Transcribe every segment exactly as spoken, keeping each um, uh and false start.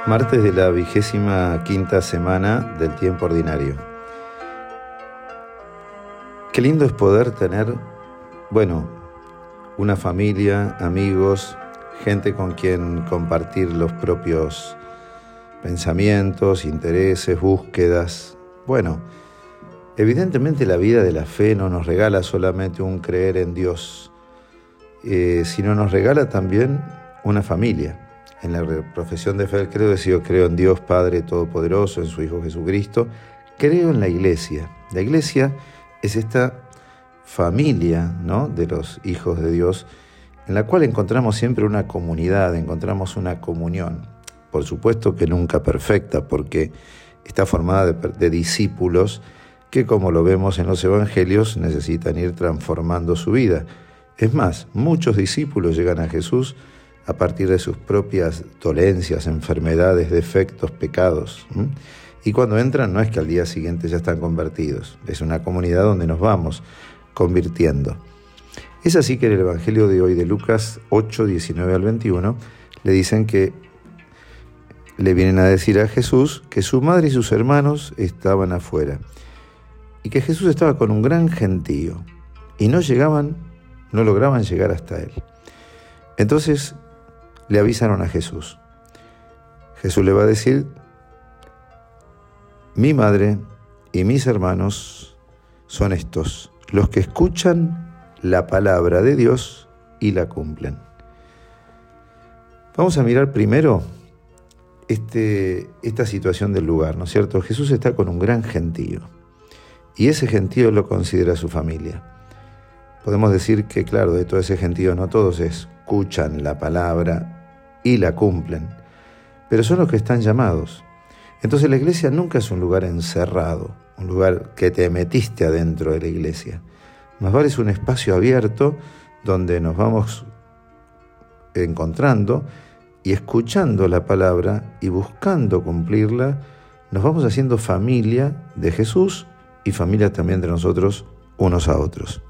Martes de la vigésima quinta semana del tiempo ordinario. Qué lindo es poder tener, bueno, una familia, amigos, gente con quien compartir los propios pensamientos, intereses, búsquedas. Bueno, evidentemente la vida de la fe no nos regala solamente un creer en Dios, eh, sino nos regala también una familia. En la profesión de fe del credo decía: yo creo en Dios Padre Todopoderoso, en su Hijo Jesucristo. Creo en la Iglesia. La Iglesia es esta familia, ¿no?, de los hijos de Dios, en la cual encontramos siempre una comunidad, encontramos una comunión. Por supuesto que nunca perfecta, porque está formada de, de discípulos que, como lo vemos en los evangelios, necesitan ir transformando su vida. Es más, muchos discípulos llegan a Jesús a partir de sus propias dolencias, enfermedades, defectos, pecados. ¿Mm? Y cuando entran no es que al día siguiente ya están convertidos, es una comunidad donde nos vamos convirtiendo. Es así que en el Evangelio de hoy de Lucas ocho, diecinueve al veintiuno, le dicen que le vienen a decir a Jesús que su madre y sus hermanos estaban afuera y que Jesús estaba con un gran gentío y no llegaban, no lograban llegar hasta él. Entonces le avisaron a Jesús. Jesús le va a decir: mi madre y mis hermanos son estos, los que escuchan la palabra de Dios y la cumplen. Vamos a mirar primero este, esta situación del lugar, ¿no es cierto? Jesús está con un gran gentío y ese gentío lo considera su familia. Podemos decir que, claro, de todo ese gentío no todos escuchan la palabra y la cumplen, pero son los que están llamados. Entonces la iglesia nunca es un lugar encerrado, un lugar que te metiste adentro de la iglesia. Más vale es un espacio abierto donde nos vamos encontrando y escuchando la palabra y buscando cumplirla, nos vamos haciendo familia de Jesús y familia también de nosotros unos a otros.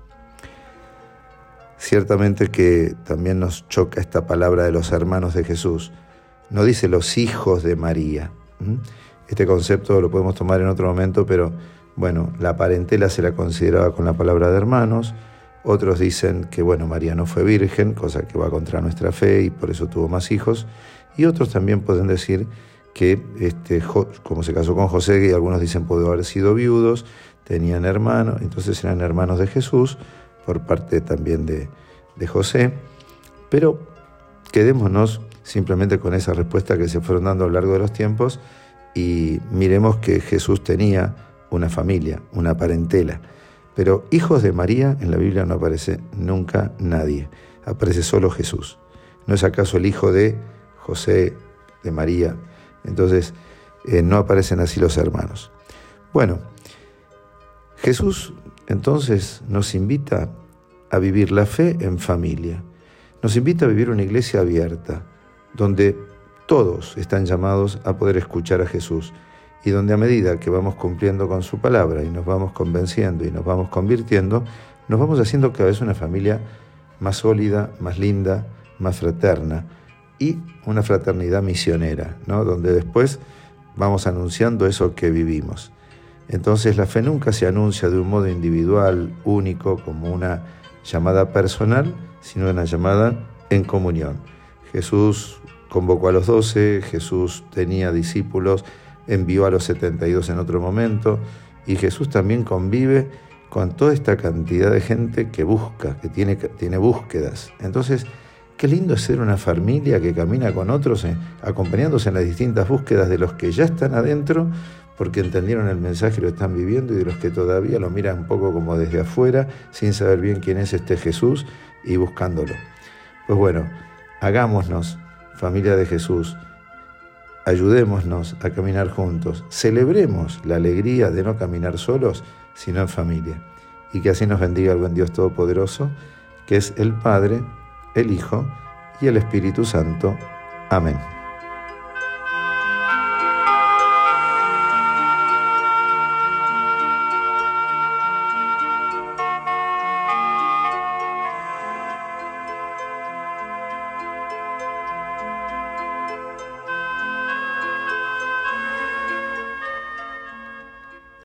Ciertamente que también nos choca esta palabra de los hermanos de Jesús. No dice los hijos de María. Este concepto lo podemos tomar en otro momento, pero bueno, la parentela se la consideraba con la palabra de hermanos. Otros dicen que, bueno, María no fue virgen, cosa que va contra nuestra fe y por eso tuvo más hijos. Y otros también pueden decir que, este, como se casó con José, y algunos dicen pudo haber sido viudos, tenían hermanos, entonces eran hermanos de Jesús, por parte también de, de José, pero quedémonos simplemente con esa respuesta que se fueron dando a lo largo de los tiempos y miremos que Jesús tenía una familia, una parentela, pero hijos de María en la Biblia no aparece nunca nadie, aparece solo Jesús. ¿No es acaso el hijo de José, de María? Entonces eh, no aparecen así los hermanos. Bueno, Jesús entonces nos invita a vivir la fe en familia. Nos invita a vivir una iglesia abierta, donde todos están llamados a poder escuchar a Jesús y donde a medida que vamos cumpliendo con su palabra y nos vamos convenciendo y nos vamos convirtiendo, nos vamos haciendo cada vez una familia más sólida, más linda, más fraterna y una fraternidad misionera, ¿no?, donde después vamos anunciando eso que vivimos. Entonces la fe nunca se anuncia de un modo individual, único, como una llamada personal, sino una llamada en comunión. Jesús convocó a los doce, Jesús tenía discípulos, envió a los setenta y dos en otro momento, y Jesús también convive con toda esta cantidad de gente que busca, que tiene, tiene búsquedas. Entonces, qué lindo es ser una familia que camina con otros, eh, acompañándose en las distintas búsquedas de los que ya están adentro, porque entendieron el mensaje y lo están viviendo, y de los que todavía lo miran un poco como desde afuera, sin saber bien quién es este Jesús y buscándolo. Pues bueno, hagámonos familia de Jesús, ayudémonos a caminar juntos, celebremos la alegría de no caminar solos, sino en familia. Y que así nos bendiga el buen Dios Todopoderoso, que es el Padre, el Hijo y el Espíritu Santo. Amén.